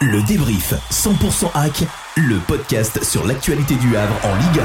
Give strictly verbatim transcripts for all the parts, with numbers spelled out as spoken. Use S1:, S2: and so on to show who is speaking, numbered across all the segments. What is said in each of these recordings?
S1: Le débrief cent pour cent Hack, le podcast sur l'actualité du Havre en Ligue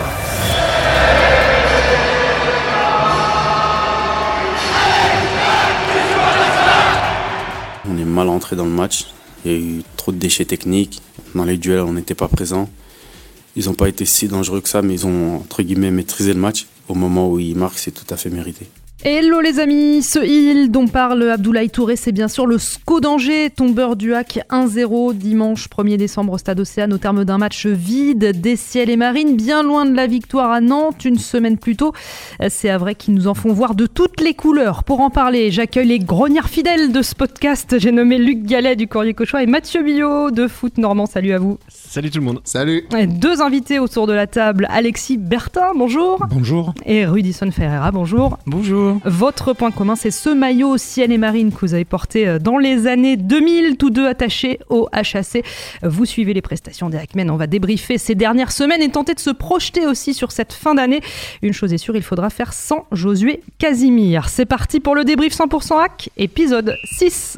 S2: un. On est mal entré dans le match. Il y a eu trop de déchets techniques. Dans les duels, on n'était pas présents. Ils n'ont pas été si dangereux que ça, mais ils ont, entre guillemets, maîtrisé le match. Au moment où ils marquent, c'est tout à fait mérité.
S3: Hello les amis, ce Hill dont parle Abdoulaye Touré, c'est bien sûr le S C O d'Angers, tombeur du Hack un zéro dimanche premier décembre au Stade Océane au terme d'un match vide des Ciels et Marines, bien loin de la victoire à Nantes une semaine plus tôt. C'est à vrai qu'ils nous en font voir de toutes les couleurs. Pour en parler, j'accueille les grognards fidèles de ce podcast. J'ai nommé Luc Gallet du Courrier Cauchois et Mathieu Billot de Foot Normand. Salut à vous.
S4: Salut tout le monde.
S5: Salut.
S3: Et deux invités autour de la table, Alexis Bertin, bonjour.
S4: Bonjour.
S3: Et Rudison Ferreira, bonjour.
S4: Bonjour.
S3: Votre point commun, c'est ce maillot Ciel et Marine que vous avez porté dans les années deux mille, tous deux attachés au H A C. Vous suivez les prestations des Hackmen, on va débriefer ces dernières semaines et tenter de se projeter aussi sur cette fin d'année. Une chose est sûre, il faudra faire sans Josué Casimir. C'est parti pour le débrief cent pour cent Hack, épisode six.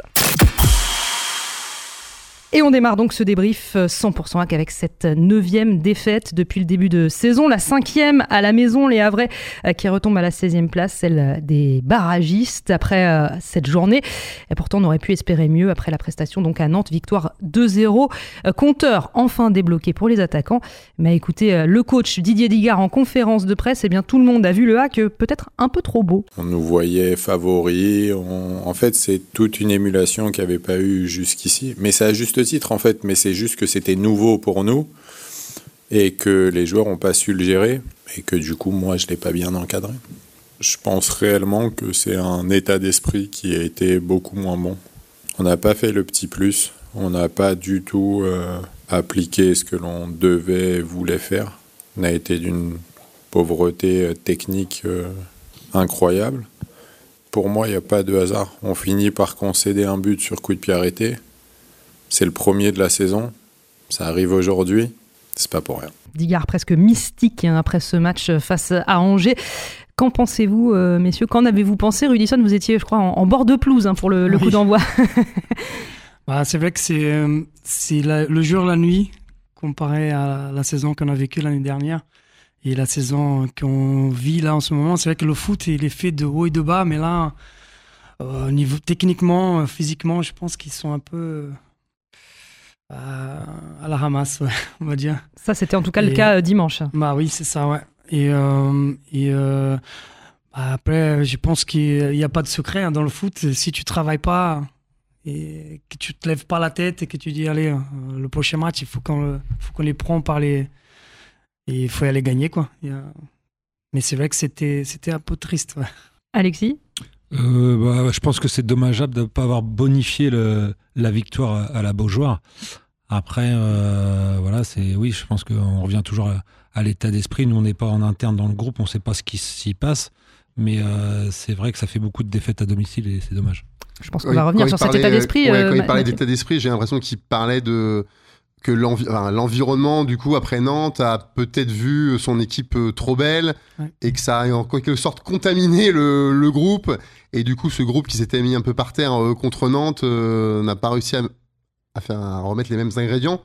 S3: Et on démarre donc ce débrief cent pour cent Hack avec cette neuvième défaite depuis le début de saison, la cinquième à la maison, les Havrais qui retombent à la seizième place, celle des barragistes après cette journée. Et pourtant on aurait pu espérer mieux après la prestation donc à Nantes, victoire deux zéro. Compteur enfin débloqué pour les attaquants. Mais écoutez, le coach Didier Digard en conférence de presse, eh bien tout le monde a vu le Hack peut-être un peu trop beau.
S6: On nous voyait favoris, on... en fait c'est toute une émulation qu'il n'y avait pas eu jusqu'ici, mais c'est à juste titre en fait, mais c'est juste que c'était nouveau pour nous et que les joueurs n'ont pas su le gérer et que du coup moi je l'ai pas bien encadré. Je pense réellement que c'est un état d'esprit qui a été beaucoup moins bon. On n'a pas fait le petit plus, on n'a pas du tout euh, appliqué ce que l'on devait, voulait faire. On a été d'une pauvreté technique euh, incroyable. Pour moi il n'y a pas de hasard, on finit par concéder un but sur coup de pied arrêté. C'est le premier de la saison, ça arrive aujourd'hui, c'est pas pour rien.
S3: Digard presque mystique hein, après ce match face à Angers. Qu'en pensez-vous, euh, messieurs? Qu'en avez-vous pensé? Rudison, vous étiez, je crois, en, en bord de pelouse hein, pour le, le oui. coup d'envoi.
S4: Bah, c'est vrai que c'est, euh, c'est la, le jour, la nuit, comparé à la, la saison qu'on a vécue l'année dernière et la saison qu'on vit là en ce moment. C'est vrai que le foot, il est fait de haut et de bas, mais là, euh, au niveau techniquement, physiquement, je pense qu'ils sont un peu... à la ramasse, ouais, on va dire.
S3: Ça, c'était en tout cas et, le cas euh, dimanche.
S4: Bah oui, c'est ça, ouais. Et, euh, et euh, bah après, je pense qu'il n'y a pas de secret hein, dans le foot. Si tu ne travailles pas et que tu ne te lèves pas la tête et que tu dis, allez, euh, le prochain match, il faut qu'on, faut qu'on les prend par les... Et il faut y aller gagner, quoi. A... Mais c'est vrai que c'était, c'était un peu triste, ouais.
S3: Alexis ?
S7: Euh, bah, je pense que c'est dommageable de ne pas avoir bonifié le, la victoire à, à la Beaujoire. Après, euh, voilà, c'est, oui, je pense qu'on revient toujours à, à l'état d'esprit. Nous, on n'est pas en interne dans le groupe, on ne sait pas ce qui s'y passe. Mais euh, c'est vrai que ça fait beaucoup de défaites à domicile et c'est dommage.
S3: Je pense qu'on oui, va revenir sur
S5: parlait,
S3: cet état d'esprit.
S5: Ouais,
S3: euh,
S5: quand il parlait d'état d'esprit, j'ai l'impression qu'il parlait de... que l'envi... enfin, l'environnement, du coup, après Nantes, a peut-être vu son équipe trop belle ouais. et que ça a en quelque sorte contaminé le, le groupe. Et du coup, ce groupe qui s'était mis un peu par terre euh, contre Nantes euh, n'a pas réussi à, à, faire, à remettre les mêmes ingrédients.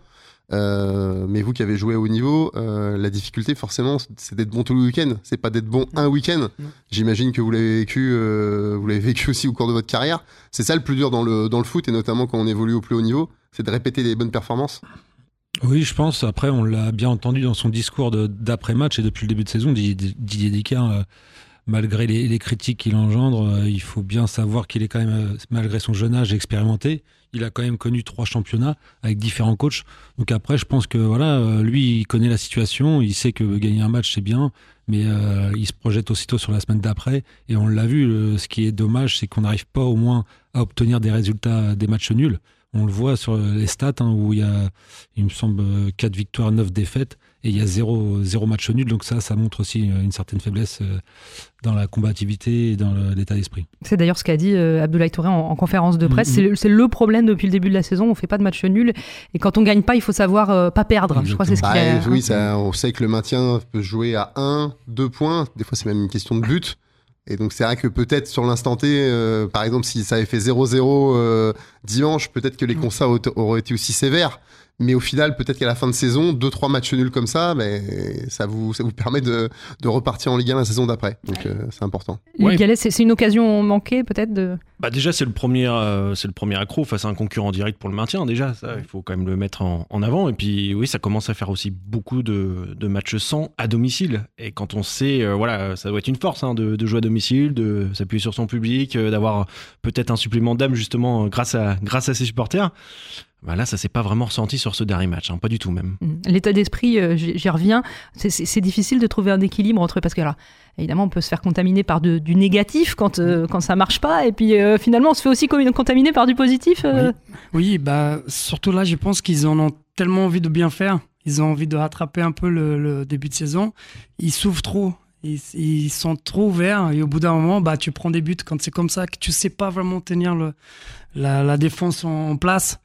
S5: Euh, mais vous qui avez joué à haut niveau, euh, la difficulté, forcément, c'est d'être bon tout le week-end. C'est pas d'être bon un week-end. J'imagine que vous l'avez vécu, euh, vous l'avez vécu aussi au cours de votre carrière. C'est ça le plus dur dans le, dans le foot, et notamment quand on évolue au plus haut niveau, c'est de répéter des bonnes performances.
S7: Oui, je pense. Après, on l'a bien entendu dans son discours de, d'après-match et depuis le début de saison, Didier Digard, euh, malgré les, les critiques qu'il engendre, euh, il faut bien savoir qu'il est quand même, euh, malgré son jeune âge, expérimenté. Il a quand même connu trois championnats avec différents coachs. Donc après, je pense que voilà, euh, lui, il connaît la situation, il sait que gagner un match, c'est bien, mais euh, il se projette aussitôt sur la semaine d'après. Et on l'a vu, le, ce qui est dommage, c'est qu'on n'arrive pas au moins à obtenir des résultats des matchs nuls. On le voit sur les stats hein, où il y a, il me semble, quatre victoires, neuf défaites et il y a zéro, zéro match nul. Donc ça, ça montre aussi une certaine faiblesse dans la combativité et dans l'état d'esprit. C'est d'ailleurs ce qu'a dit Abdoulaye Touré en, en conférence de presse. Mm-hmm. C'est, le, c'est le problème depuis le début de la saison. On ne fait pas de match nul et quand on ne gagne pas, il faut savoir euh, pas perdre. Exactement. Je crois que c'est ce
S5: bah,
S3: qu'il y a...
S5: Oui, ça, on sait que le maintien peut jouer à un, deux points. Des fois, c'est même une question de but. Et donc c'est vrai que peut-être sur l'instant T, euh, par exemple, si ça avait fait zéro zéro euh, dimanche, peut-être que les constats auraient été aussi sévères. Mais au final, peut-être qu'à la fin de saison, deux trois matchs nuls comme ça, ben, ça, vous, ça vous permet de, de repartir en Ligue un la saison d'après. Donc euh, c'est important.
S3: Luc ouais. Gallet, c'est, c'est une occasion manquée peut-être de...
S8: Bah déjà, c'est le, premier, euh, c'est le premier accro face à un concurrent direct pour le maintien. Déjà, ça, il faut quand même le mettre en, en avant. Et puis oui, ça commence à faire aussi beaucoup de, de matchs sans à domicile. Et quand on sait, euh, voilà, ça doit être une force hein, de, de jouer à domicile, de s'appuyer sur son public, euh, d'avoir peut-être un supplément d'âme justement grâce à, grâce à ses supporters. Bah là, ça s'est pas vraiment ressenti sur ce dernier match, hein, pas du tout même.
S3: L'état d'esprit, euh, j'y reviens, c'est, c'est, c'est difficile de trouver un équilibre entre, parce que là, évidemment, on peut se faire contaminer par de, du négatif quand, euh, quand ça marche pas, et puis euh, finalement, on se fait aussi contaminer par du positif. Euh...
S4: Oui. oui, bah surtout là, je pense qu'ils en ont tellement envie de bien faire, ils ont envie de rattraper un peu le, le début de saison, ils souffrent trop. Ils, ils sont trop ouverts et au bout d'un moment, bah, tu prends des buts quand c'est comme ça, que tu sais pas vraiment tenir le, la, la défense en, en place.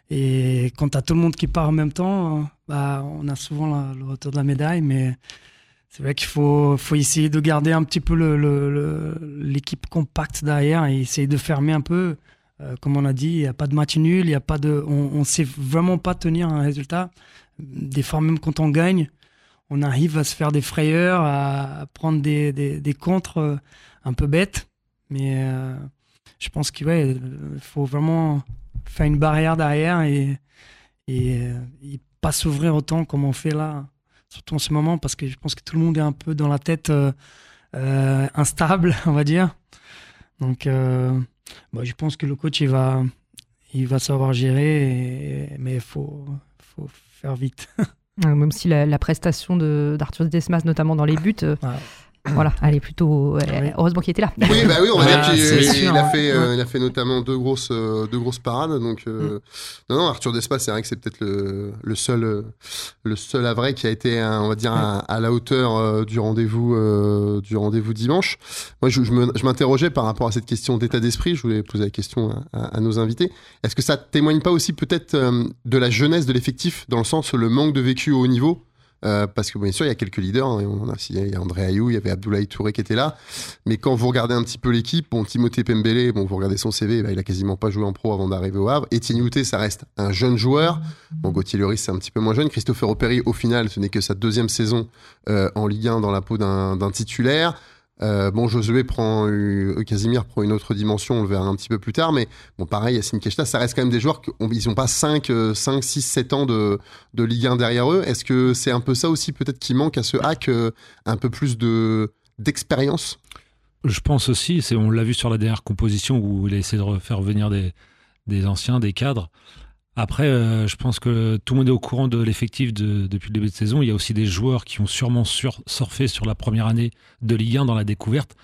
S4: Et quand tu as tout le monde qui part en même temps, bah, on a souvent la, le retour de la médaille, mais c'est vrai qu'il faut, faut essayer de garder un petit peu le, le, le, l'équipe compacte derrière et essayer de fermer un peu. Euh, comme on a dit, il n'y a pas de match nul, y a pas de, on ne sait vraiment pas tenir un résultat. Des fois, même quand on gagne, on arrive à se faire des frayeurs, à, à prendre des, des, des contres un peu bêtes. Mais euh, je pense qu'il ouais, faut vraiment... faire une barrière derrière et, et, et pas s'ouvrir autant comme on fait là, surtout en ce moment, parce que je pense que tout le monde est un peu dans la tête euh, euh, instable, on va dire. Donc, euh, bah, je pense que le coach, il va, il va savoir gérer, et, mais il faut, faut faire vite.
S3: Même si la, la prestation de, d'Arthur Desmas, notamment dans les buts... Euh... Ouais. Voilà, elle est plutôt. Ouais. Heureusement qu'il était là.
S5: Oui, bah oui, on va
S3: ah,
S5: dire qu'il il, il a fait, euh, il a fait notamment deux grosses, euh, deux grosses parades. Donc, euh, mm. non, non, Arthur Despas, c'est vrai que c'est peut-être le, le seul, euh, le seul à vrai qui a été, un, on va dire, un, à la hauteur euh, du rendez-vous, euh, du rendez-vous dimanche. Moi, je, je, me, je m'interrogeais par rapport à cette question d'état d'esprit. Je voulais poser la question à, à, à nos invités. Est-ce que ça témoigne pas aussi peut-être euh, de la jeunesse de l'effectif, dans le sens le manque de vécu au haut niveau? Euh, parce que bien sûr il y a quelques leaders, hein, on a, il y a André Ayew, il y avait Abdoulaye Touré qui était là, mais quand vous regardez un petit peu l'équipe, bon, Timothée Pembele, bon, vous regardez son C V, bah, il a quasiment pas joué en pro avant d'arriver au Havre. Etienne Youté, ça reste un jeune joueur, bon, Gauthier Lloris c'est un petit peu moins jeune, Christopher Opéry au final ce n'est que sa deuxième saison euh, en Ligue un dans la peau d'un, d'un titulaire. Euh, bon, Josué prend, euh, Casimir prend une autre dimension, on le verra un petit peu plus tard, mais bon, pareil, Yacine Keshta, ça reste quand même des joueurs qui n'ont pas cinq, six, sept ans de, de Ligue un derrière eux. Est-ce que c'est un peu ça aussi, peut-être, qui manque à ce hack, euh, un peu plus de, d'expérience?
S7: Je pense aussi, c'est, on l'a vu sur la dernière composition où il a essayé de faire venir des, des anciens, des cadres. Après, euh, je pense que tout le monde est au courant de l'effectif de, depuis le début de saison. Il y a aussi des joueurs qui ont sûrement sur, surfé sur la première année de Ligue un dans la découverte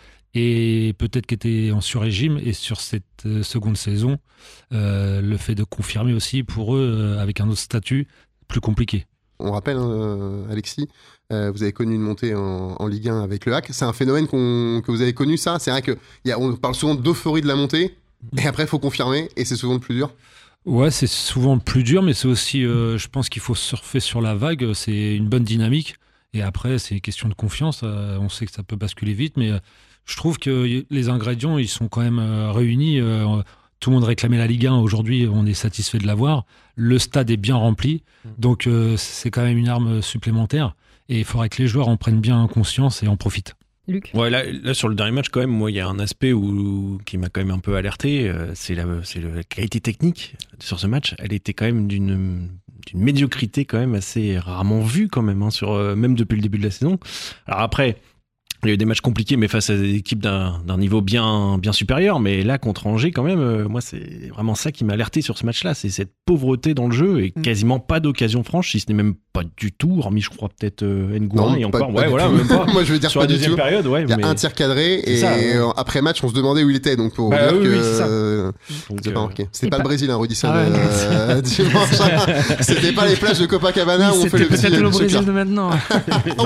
S7: et peut-être qui étaient en sur-régime. Et sur cette euh, seconde saison, euh, le fait de confirmer aussi pour eux, euh, avec un autre statut, plus compliqué.
S5: On rappelle, hein, Alexis, euh, vous avez connu une montée en, en Ligue un avec le hack. C'est un phénomène qu'on, que vous avez connu, ça? C'est vrai qu'on parle souvent d'euphorie de la montée et après, il faut confirmer et c'est souvent le plus dur.
S7: Ouais, c'est souvent plus dur, mais c'est aussi, euh, je pense qu'il faut surfer sur la vague. C'est une bonne dynamique. Et après, c'est une question de confiance. Euh, on sait que ça peut basculer vite, mais euh, je trouve que les ingrédients, ils sont quand même euh, réunis. Euh, tout le monde réclamait la Ligue un. Aujourd'hui, on est satisfait de l'avoir. Le stade est bien rempli. Donc, euh, c'est quand même une arme supplémentaire. Et il faudrait que les joueurs en prennent bien conscience et en profitent.
S3: Luc.
S8: Ouais, là, là, sur le dernier match, quand même, moi, il y a un aspect où, qui m'a quand même un peu alerté. Euh, c'est, la, c'est la qualité technique sur ce match. Elle était quand même d'une, d'une médiocrité quand même assez rarement vue, quand même, hein, sur, euh, même depuis le début de la saison. Alors après, il y a eu des matchs compliqués, mais face à des équipes d'un, d'un niveau bien, bien supérieur. Mais là, contre Angers, quand même, euh, moi, c'est vraiment ça qui m'a alerté sur ce match-là. C'est cette pauvreté dans le jeu et mmh. quasiment pas d'occasion franche, si ce n'est même pas du tout, hormis, je crois, peut-être euh, Ngouin et encore.
S5: Pas,
S8: ouais,
S5: pas
S8: voilà, même pas. Moi, je veux dire,
S5: sur
S8: pas
S5: la deuxième
S8: tout. Période, ouais.
S5: Il y a
S8: mais...
S5: un tir cadré et
S8: ça, ouais.
S5: après match, on se demandait où il était. Donc, pour
S8: bah,
S5: dire
S8: oui,
S5: que.
S8: Oui, c'est ça.
S5: Euh,
S8: donc,
S5: c'est
S8: euh...
S5: pas marqué. C'était pas, pas le Brésil, hein, Rudy Sall,
S4: ah ouais,
S5: euh, dimanche. C'était pas les plages de Copacabana
S4: oui,
S5: où on fait le petit.
S4: C'était peut-être le Brésil de maintenant.
S5: Oh,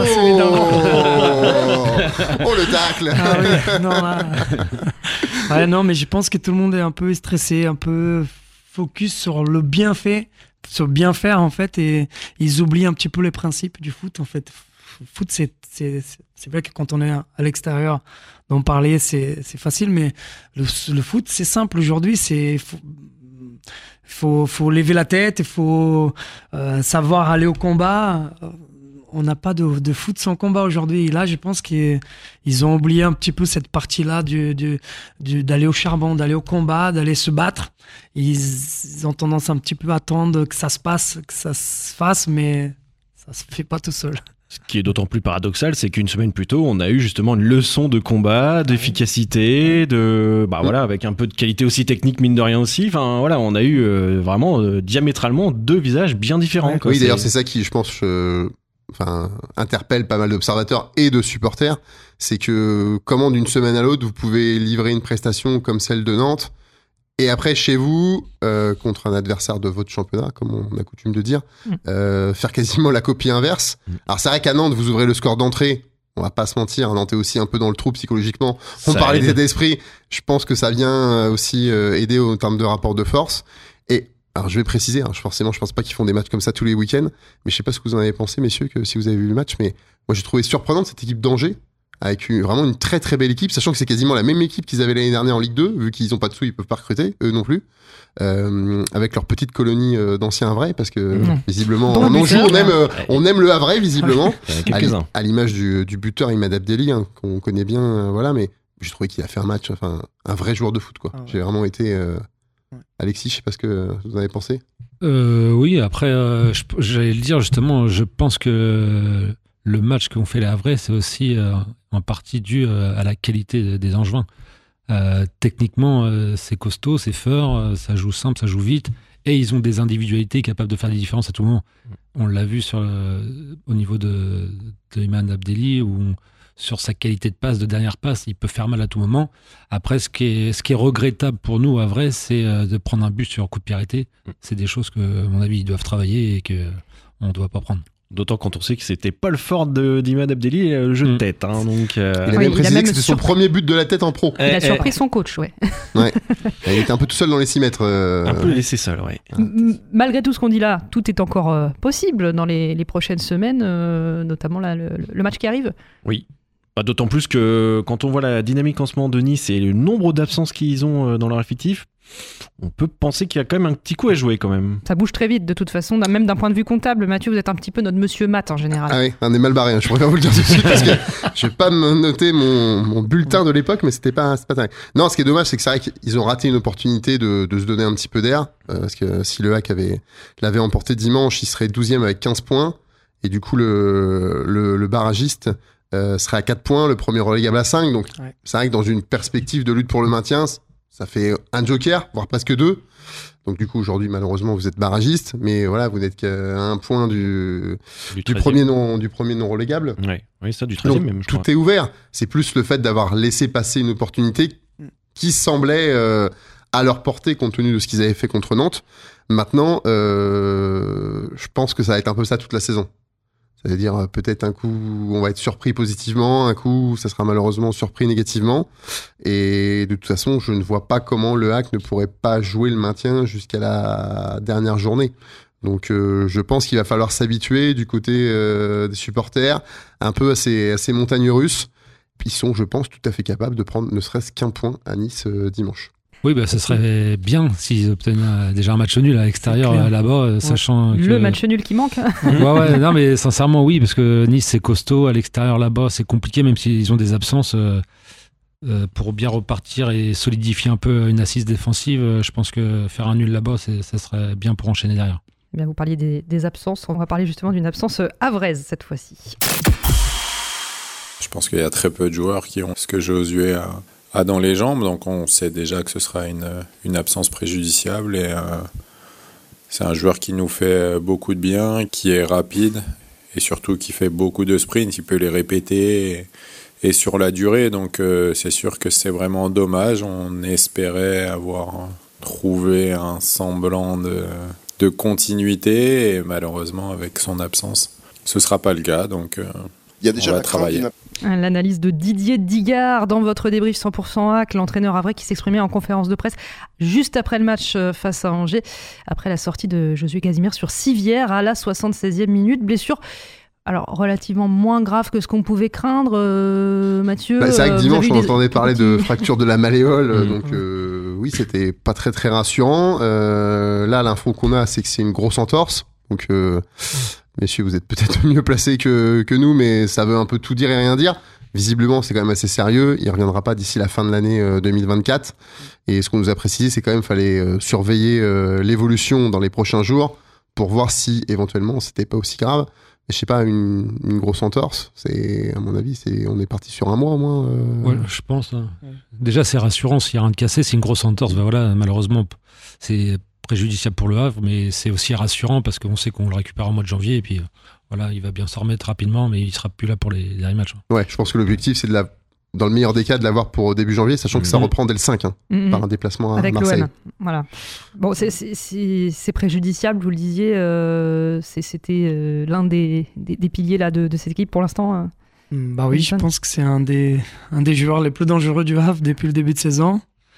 S5: oh le tacle.
S4: Ah oui, non, là... ouais, non, mais je pense que tout le monde est un peu stressé, un peu focus sur le bienfait, sur bien faire en fait, et ils oublient un petit peu les principes du foot en fait. foot, c'est, c'est, c'est vrai que quand on est à l'extérieur, d'en parler, c'est, c'est facile, mais le, le foot, c'est simple. Aujourd'hui, c'est, faut, faut, faut lever la tête, il faut euh, savoir aller au combat. On n'a pas de, de foot sans combat aujourd'hui. Et là, je pense qu'ils ils ont oublié un petit peu cette partie-là du, du, du, d'aller au charbon, d'aller au combat, d'aller se battre. Ils, ils ont tendance un petit peu à attendre que ça se passe, que ça se fasse, mais ça se fait pas tout seul.
S8: Ce qui est d'autant plus paradoxal, c'est qu'une semaine plus tôt, on a eu justement une leçon de combat, d'efficacité, de bah voilà, avec un peu de qualité aussi technique, mine de rien aussi. Enfin voilà, on a eu euh, vraiment euh, diamétralement deux visages bien différents.
S5: Ouais,
S8: quoi.
S5: Oui,
S8: c'est...
S5: d'ailleurs, c'est ça qui, je pense, euh, enfin, interpelle pas mal d'observateurs et de supporters. C'est que comment d'une semaine à l'autre, vous pouvez livrer une prestation comme celle de Nantes. Et après, chez vous, euh, contre un adversaire de votre championnat, comme on a coutume de dire, mm. euh, faire quasiment la copie inverse. Mm. Alors, c'est vrai qu'à Nantes, vous ouvrez le score d'entrée. On va pas se mentir, Nantes est aussi un peu dans le trou psychologiquement. On ça parlait d'état d'esprit. Je pense que ça vient aussi euh, aider en termes de rapport de force. Et alors, je vais préciser, hein, forcément, je pense pas qu'ils font des matchs comme ça tous les week-ends. Mais je sais pas ce que vous en avez pensé, messieurs, que si vous avez vu le match. Mais moi, j'ai trouvé surprenante cette équipe d'Angers, avec une, vraiment une très très belle équipe, sachant que c'est quasiment la même équipe qu'ils avaient l'année dernière en Ligue deux, vu qu'ils ont pas de sous, ils peuvent pas recruter, eux non plus, euh, avec leur petite colonie euh, d'anciens Havrais, parce que mmh. visiblement on, on joue, on aime, euh, on aime le Havrais visiblement, à, li- à l'image du, du buteur Imad Abdelli, hein, qu'on connaît bien, euh, voilà, mais j'ai trouvé qu'il a fait un match, enfin un vrai joueur de foot, quoi. Ah ouais. J'ai vraiment été, euh... Alexis, je sais pas ce que vous en avez pensé.
S7: Euh, oui, après, euh, je, j'allais le dire justement, je pense que le match qu'ont fait les Havrais, c'est aussi euh, en partie dû euh, à la qualité des Angevins. Euh, techniquement, euh, c'est costaud, c'est fort, euh, ça joue simple, ça joue vite, et ils ont des individualités capables de faire des différences à tout moment. On l'a vu sur, euh, au niveau de, de Imad Abdelli, où on, sur sa qualité de passe, de dernière passe, il peut faire mal à tout moment. Après, ce qui est, ce qui est regrettable pour nous, à vrai, c'est euh, de prendre un but sur coup de pied arrêté. C'est des choses que, à mon avis, ils doivent travailler et qu'on ne doit pas prendre.
S8: D'autant quand on sait que c'était Paul Ford de, d'Imad Abdelli, le jeu de tête. Hein, donc, euh...
S5: Il a
S3: oui,
S5: même précisé
S3: même
S5: que c'était son
S3: surpris...
S5: premier but de la tête en pro.
S3: Il a
S8: eh,
S3: surpris
S8: eh.
S3: son coach, ouais.
S5: ouais. Il était un peu tout seul dans les six mètres. Euh...
S8: Un peu laissé seul, ouais.
S3: M- malgré tout ce qu'on dit là, tout est encore euh, possible dans les, les prochaines semaines, euh, notamment là, le, le match qui arrive.
S8: Oui. Bah, d'autant plus que quand on voit la dynamique en ce moment de Nice et le nombre d'absences qu'ils ont dans leur effectif, on peut penser qu'il y a quand même un petit coup à jouer quand même.
S3: Ça bouge très vite de toute façon, même d'un point de vue comptable. Mathieu, vous êtes un petit peu notre monsieur maths en général.
S5: Ah oui, on est mal barré, hein. Je préfère vous le dire tout de suite parce que je vais pas me noter mon, mon bulletin de l'époque, mais c'était pas, c'était pas dingue. Non, ce qui est dommage, c'est que c'est vrai qu'ils ont raté une opportunité de, de se donner un petit peu d'air, euh, parce que si le H A C avait, l'avait emporté dimanche, il serait douzième avec quinze points, et du coup le, le, le barragiste euh, serait à quatre points, le premier relégable à cinq, donc ouais. C'est vrai que dans une perspective de lutte pour le maintien, ça fait un joker, voire presque deux. Donc du coup, aujourd'hui, malheureusement, vous êtes barragiste, mais voilà, vous n'êtes qu'à un point du, du, du, premier, non, du premier non relégable.
S8: Ouais. Oui, ça, du treizième même, je
S5: tout
S8: crois.
S5: Est ouvert. C'est plus le fait d'avoir laissé passer une opportunité qui semblait euh, à leur portée, compte tenu de ce qu'ils avaient fait contre Nantes. Maintenant, euh, je pense que ça va être un peu ça toute la saison. C'est-à-dire peut-être un coup on va être surpris positivement, un coup ça sera malheureusement surpris négativement. Et de toute façon, je ne vois pas comment le H A C ne pourrait pas jouer le maintien jusqu'à la dernière journée. Donc euh, je pense qu'il va falloir s'habituer du côté euh, des supporters un peu à ces, à ces montagnes russes. Puis ils sont, je pense, tout à fait capables de prendre ne serait-ce qu'un point à Nice euh, dimanche.
S7: Oui, bah, ce serait bien s'ils obtenaient déjà un match nul à l'extérieur là-bas, ouais. Sachant que...
S3: Le match nul qui manque.
S7: ouais, ouais, non, mais sincèrement, oui, parce que Nice, c'est costaud, à l'extérieur là-bas, c'est compliqué, même s'ils ont des absences. Euh, euh, pour bien repartir et solidifier un peu une assise défensive, euh, je pense que faire un nul là-bas, c'est, ça serait bien pour enchaîner derrière.
S3: Bien, vous parliez des, des absences, on va parler justement d'une absence havraise cette fois-ci.
S6: Je pense qu'il y a très peu de joueurs qui ont ce que Josué a... a dans les jambes, donc on sait déjà que ce sera une, une absence préjudiciable et euh, c'est un joueur qui nous fait beaucoup de bien, qui est rapide et surtout qui fait beaucoup de sprints, il peut les répéter et, et sur la durée, donc euh, c'est sûr que c'est vraiment dommage. On espérait avoir trouvé un semblant de, de continuité et malheureusement avec son absence ce sera pas le cas, donc euh,
S9: il y a déjà
S6: on va
S9: la
S6: travailler.
S3: L'analyse de Didier Digard dans votre débrief cent pour cent H A C, l'entraîneur havrais qui s'exprimait en conférence de presse juste après le match face à Angers, après la sortie de Josué Casimir sur civière à la soixante-seizième minute. Blessure alors relativement moins grave que ce qu'on pouvait craindre, euh, Mathieu.
S5: Bah, c'est vrai que dimanche on
S3: des...
S5: entendait parler
S3: petits...
S5: de fracture de la malléole,
S8: mmh.
S5: donc euh, oui, c'était pas très très rassurant. Euh, là, l'info qu'on a, c'est que c'est une grosse entorse, donc euh, messieurs, vous êtes peut-être mieux placés que que nous, mais ça veut un peu tout dire et rien dire. Visiblement, c'est quand même assez sérieux. Il reviendra pas d'ici la fin de l'année euh, deux mille vingt-quatre. Et ce qu'on nous a précisé, c'est quand même fallait euh, surveiller euh, l'évolution dans les prochains jours pour voir si éventuellement c'était pas aussi grave. Mais je sais pas, une, une grosse entorse, c'est à mon avis, c'est on est parti sur un mois au moins. Euh...
S7: Ouais, je pense. Hein. Ouais. Déjà, c'est rassurant s'il y a rien de cassé. C'est une grosse entorse. Ben voilà, malheureusement, c'est préjudiciable pour le Havre, mais c'est aussi rassurant parce qu'on sait qu'on le récupère au mois de janvier et puis. Euh, Voilà, il va bien s'en remettre rapidement, mais il sera plus là pour les derniers matchs.
S5: Ouais, je pense que l'objectif, c'est de la, dans le meilleur des cas, de l'avoir pour début janvier, sachant que mmh. ça reprend dès le cinq, hein, mmh. par un déplacement à
S3: avec
S5: Marseille.
S3: l'O M. Voilà. Bon, c'est, c'est, c'est, c'est préjudiciable, vous le disiez. Euh, c'est, c'était euh, l'un des, des, des piliers là de, de cette équipe pour l'instant. Euh,
S4: bah oui, je pense que c'est un des, un des joueurs les plus dangereux du Havre depuis le début de saison.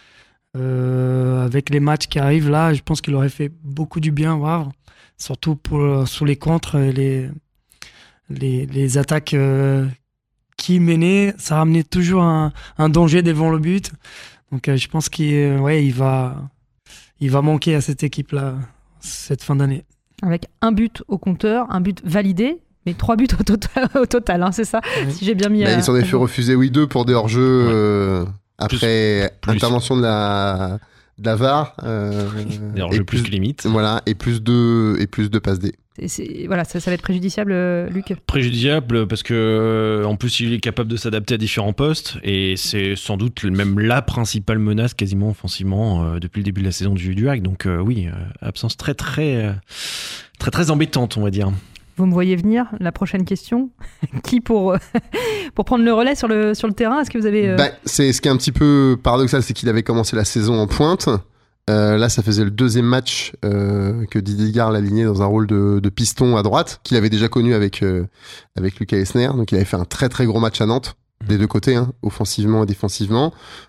S4: Euh, avec les matchs qui arrivent là, je pense qu'il aurait fait beaucoup du bien au Havre, surtout pour sous les contres et les Les, les attaques euh, qui menaient, ça ramenait toujours un, un danger devant le but. Donc euh, je pense qu'il euh, ouais, il va, il va manquer à cette équipe-là cette fin d'année.
S3: Avec un but au compteur, un but validé, mais trois buts au total, au total hein, c'est ça, oui. Si j'ai bien mis...
S5: Bah,
S3: à...
S5: Ils s'en ont fait refuser, oui, deux pour des hors-jeux ouais. euh, après plus, intervention plus. de la, de la V A R. Euh,
S8: des hors-jeux plus, plus que limite.
S5: Voilà, et plus de, et plus de passes D.
S3: C'est, c'est, voilà, ça, ça va être préjudiciable, euh, Luc.
S8: Préjudiciable parce que euh, en plus il est capable de s'adapter à différents postes et c'est sans doute même la principale menace quasiment offensivement euh, depuis le début de la saison du, du H A C. Donc euh, oui, euh, absence très très, euh, très très embêtante, on va dire.
S3: Vous me voyez venir, la prochaine question. Qui pour, pour prendre le relais sur le, sur le terrain? Est-ce que vous avez... Euh...
S5: Bah, c'est, ce qui est un petit peu paradoxal, c'est qu'il avait commencé la saison en pointe. Euh, là, ça faisait le deuxième match euh, que Didier Digard l'alignait dans un rôle de, de piston à droite, qu'il avait déjà connu avec, euh, avec Lucas Esner. Donc, il avait fait un très très gros match à Nantes, des deux côtés, hein, offensivement et défensivement.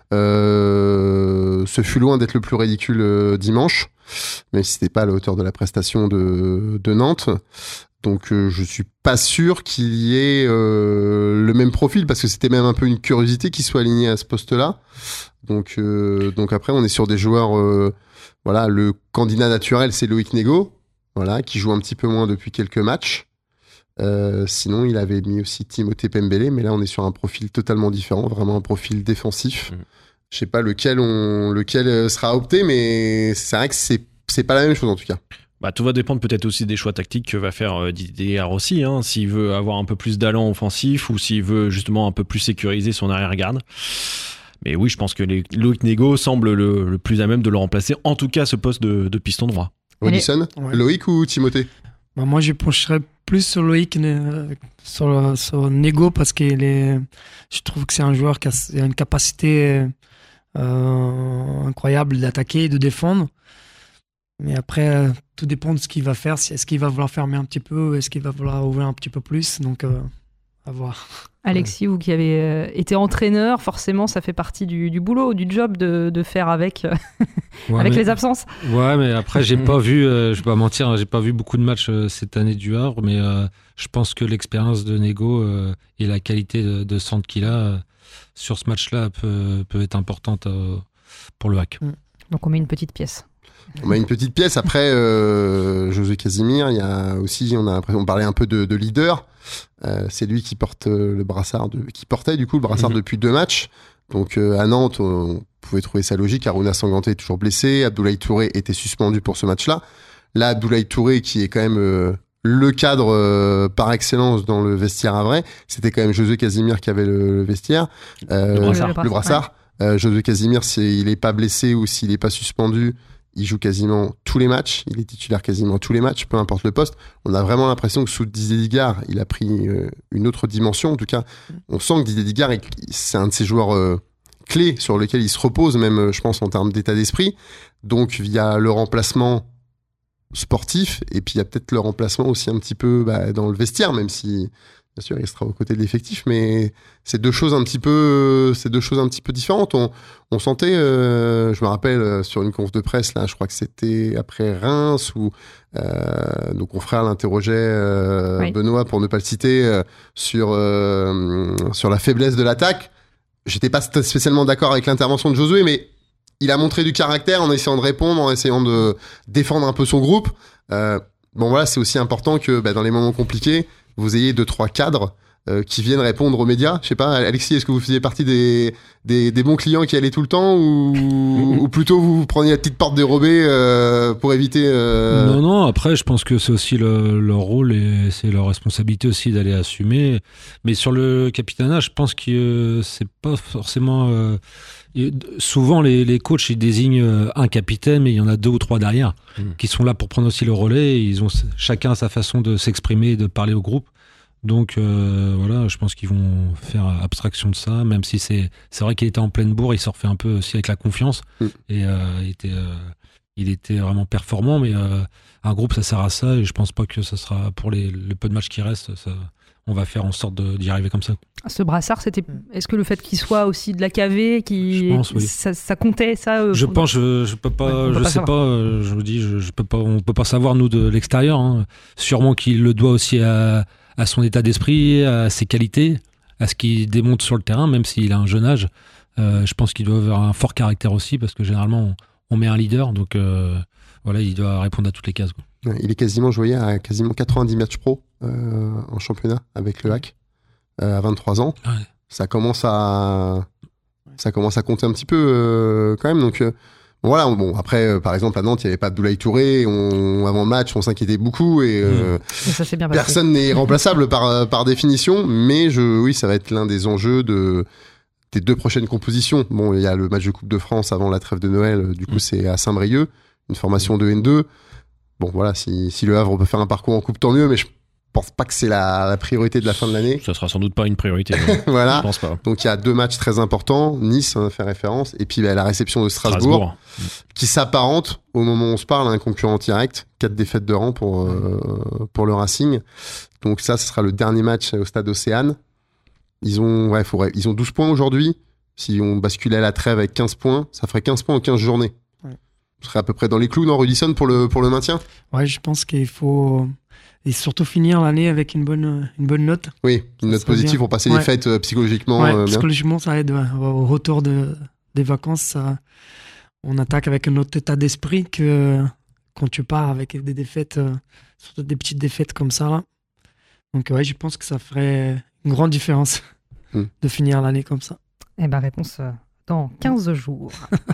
S5: Euh, ce fut loin d'être le plus ridicule euh, dimanche, même si c'était pas à la hauteur de la prestation de, de Nantes. Donc, euh, je suis pas sûr qu'il y ait euh, le même profil, parce que c'était même un peu une curiosité qu'il soit aligné à ce poste-là. Donc, euh, donc après, on est sur des joueurs. Euh, voilà, le candidat naturel, c'est Loïc Nego, voilà, qui joue un petit peu moins depuis quelques matchs. Euh, sinon, il avait mis aussi Timothée Pembele, mais là, on est sur un profil totalement différent, vraiment un profil défensif. Mmh. Je sais pas lequel on, lequel sera opté, mais c'est vrai que c'est c'est pas la même chose en tout cas.
S8: Bah, tout va dépendre peut-être aussi des choix tactiques que va faire euh, Didier Digard aussi, hein, s'il veut avoir un peu plus d'allant offensif ou s'il veut justement un peu plus sécuriser son arrière-garde. Mais oui, je pense que les, Loïc Nego semble le, le plus à même de le remplacer, en tout cas à ce poste de, de piston droit.
S5: Odysson, ouais. Loïc ou Timothée?
S4: Bah, moi, je pencherais plus sur Loïc, euh, sur, sur Nego, parce qu'il est, je trouve que c'est un joueur qui a, a une capacité euh, incroyable d'attaquer et de défendre. Mais après, euh, tout dépend de ce qu'il va faire. Est-ce qu'il va vouloir fermer un petit peu ou est-ce qu'il va vouloir ouvrir un petit peu plus? Donc, euh, à voir.
S3: Alexis, vous qui avez euh, été entraîneur, forcément, ça fait partie du, du boulot, du job de, de faire avec, euh,
S7: ouais,
S3: avec
S7: mais,
S3: les absences.
S7: Ouais, mais après, j'ai pas vu, euh, je vais pas mentir, j'ai pas vu beaucoup de matchs euh, cette année du Havre, mais euh, je pense que l'expérience de Nego euh, et la qualité de, de centre qu'il a euh, sur ce match-là peut, peut être importante euh, pour le H A C.
S3: Donc, on met une petite pièce.
S5: On met une petite pièce. Après, euh, José Casimir, il y a aussi, on a l'impression, on parlait un peu de, de leader. Euh, c'est lui qui porte le brassard, de, qui portait du coup le brassard mmh. depuis deux matchs. Donc euh, à Nantes, on pouvait trouver ça logique. Aruna Sanganté est toujours blessé. Abdoulaye Touré était suspendu pour ce match-là. Là, Abdoulaye Touré, qui est quand même euh, le cadre euh, par excellence dans le vestiaire havrais, c'était quand même José Casimir qui avait le, le vestiaire, euh,
S8: le brassard.
S5: Le, le brassard. Ouais. Euh, José Casimir, c'est, il est pas blessé ou s'il est pas suspendu, il joue quasiment tous les matchs, il est titulaire quasiment tous les matchs, peu importe le poste. On a vraiment l'impression que sous Didier Digard, il a pris euh, une autre dimension. En tout cas, on sent que Didier Digard, c'est un de ces joueurs euh, clés sur lesquels il se repose, même, je pense, en termes d'état d'esprit. Donc, via le remplacement, sportif, et puis il y a peut-être le remplacement aussi un petit peu bah, dans le vestiaire, même si bien sûr il sera aux côtés de l'effectif, mais c'est deux choses un petit peu, c'est deux choses un petit peu différentes. On, on sentait, euh, je me rappelle euh, sur une conf de presse là, je crois que c'était après Reims où euh, nos confrères l'interrogeaient, euh, oui. Benoît pour ne pas le citer, euh, sur euh, sur la faiblesse de l'attaque. J'étais pas spécialement d'accord avec l'intervention de Josué, mais il a montré du caractère en essayant de répondre, en essayant de défendre un peu son groupe. Euh, bon voilà, c'est aussi important que bah, dans les moments compliqués, vous ayez deux trois cadres euh, qui viennent répondre aux médias. Je sais pas, Alexis, est-ce que vous faisiez partie des des, des bons clients qui allaient tout le temps, ou, ou plutôt vous, vous preniez la petite porte dérobée euh, pour éviter euh...
S7: Non, non. Après, je pense que c'est aussi le, leur rôle et c'est leur responsabilité aussi d'aller assumer. Mais sur le capitanat, je pense que euh, c'est pas forcément. Euh, Souvent, les, les coachs, ils désignent un capitaine, mais il y en a deux ou trois derrière mmh. qui sont là pour prendre aussi le relais. Ils ont chacun sa façon de s'exprimer et de parler au groupe. Donc, euh, voilà, je pense qu'ils vont faire abstraction de ça, même si c'est, c'est vrai qu'il était en pleine bourre, il s'en refait un peu aussi avec la confiance. Mmh. Et euh, il, était, euh, il était vraiment performant, mais euh, un groupe, ça sert à ça. Et je pense pas que ça sera, pour les, le peu de matchs qui restent, ça... on va faire en sorte de, d'y arriver comme ça.
S3: Ce brassard, c'était. Est-ce que le fait qu'il soit aussi de la K V, qui,
S7: je pense, oui.
S3: ça, ça comptait ça euh,
S7: Je pense, je, je peux pas, ouais, je pas sais savoir. pas. Je vous dis, je, je peux pas. On peut pas savoir nous de l'extérieur. Hein. Sûrement qu'il le doit aussi à, à son état d'esprit, à ses qualités, à ce qu'il démontre sur le terrain, même s'il a un jeune âge. Euh, je pense qu'il doit avoir un fort caractère aussi, parce que généralement on, on met un leader, donc euh, voilà, il doit répondre à toutes les cases, quoi.
S5: Il est quasiment joué à quasiment quatre-vingt-dix matchs pro euh, en championnat avec le H A C euh, à vingt-trois ans. Ouais. Ça commence à ça commence à compter un petit peu euh, quand même. Donc euh, bon, voilà. Bon après euh, par exemple à Nantes il n'y avait pas Abdoulaye Touré. On, avant le match on s'inquiétait beaucoup et, euh,
S3: et ça s'est bien passé.
S5: Personne n'est remplaçable par par définition. Mais je oui ça va être l'un des enjeux de des deux prochaines compositions. Bon il y a le match de Coupe de France avant la trêve de Noël. Du coup mmh. c'est à Saint-Brieuc, une formation de N deux. Bon, voilà, si, si le Havre peut faire un parcours en coupe, tant mieux, mais je pense pas que c'est la, la priorité de la fin de l'année.
S8: Ça sera sans doute pas une priorité.
S5: Voilà.
S8: Je pense pas.
S5: Donc, il y a deux matchs très importants. Nice, on a fait référence. Et puis, bah, la réception de Strasbourg, Strasbourg. qui s'apparente, au moment où on se parle, à un concurrent direct. Quatre défaites de rang pour, euh, pour le Racing. Donc, ça, ce sera le dernier match au stade Océane. Ils ont, ouais, faudrait, ils ont douze points aujourd'hui. Si on basculait à la trêve avec quinze points, ça ferait quinze points en quinze journées. Ce serait à peu près dans les clous, non, Rudisson, pour le, pour le maintien ?
S4: Ouais, je pense qu'il faut et surtout finir l'année avec une bonne, une bonne note.
S5: Oui, une note positive bien. Pour passer ouais. les fêtes euh, psychologiquement.
S4: Ouais,
S5: euh,
S4: psychologiquement, ça aide. Ouais. Au retour de, des vacances, ça, on attaque avec un autre état d'esprit que quand tu pars avec des défaites, euh, surtout des petites défaites comme ça. Là. Donc, ouais, je pense que ça ferait une grande différence hmm. de finir l'année comme ça.
S3: Eh bien, réponse euh, dans quinze jours.